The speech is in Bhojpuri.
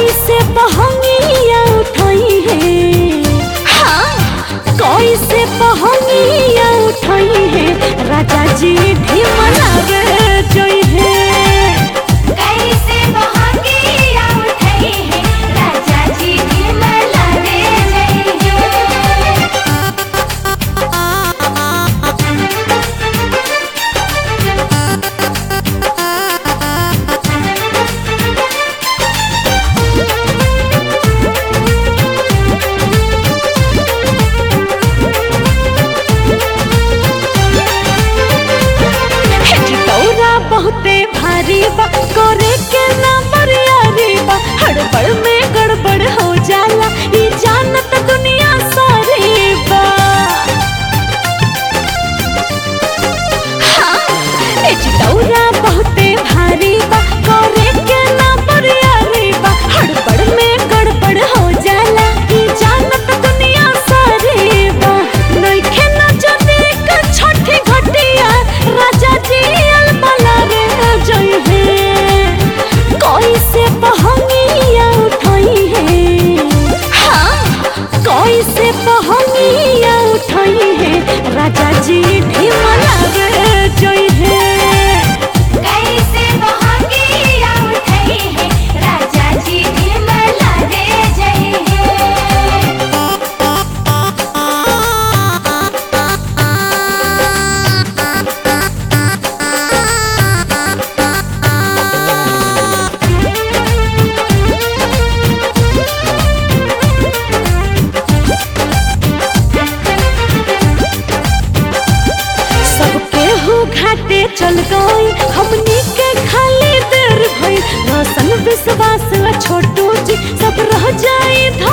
कैसे बहंगिया उठाई है, हाँ कैसे बहंगिया उठाई है, राजा जी ढिमला रे जोई है। कैसे बहंगिया उठाई है, राजा जी ढिमला रे जई है। बहुते भारी बा करे के ना बरियारी बा, हड़बड़ में गड़बड़ हो जाला ये जानत दुनिया सारी बा। हाँ ए चितौरा बहुते भारी बा करे के ना बरियारी बा, हड़बड़ में गड़बड़ हो जाला ये जानत दुनिया सारी बा। नइखे ना जदी क छठी घटिया, राजा जी कैसे बहंगिया उठाई है, हाँ कैसे बहंगिया उठाई है, राजा जी ढिमला रे जोई है। कैसे बहंगिया उठाई है, राजा जी ढिमला रे जई है। घाटे चल गई हमनी के खाली देर भई, रोशन विश्वास छोटू जी सब रह जाई।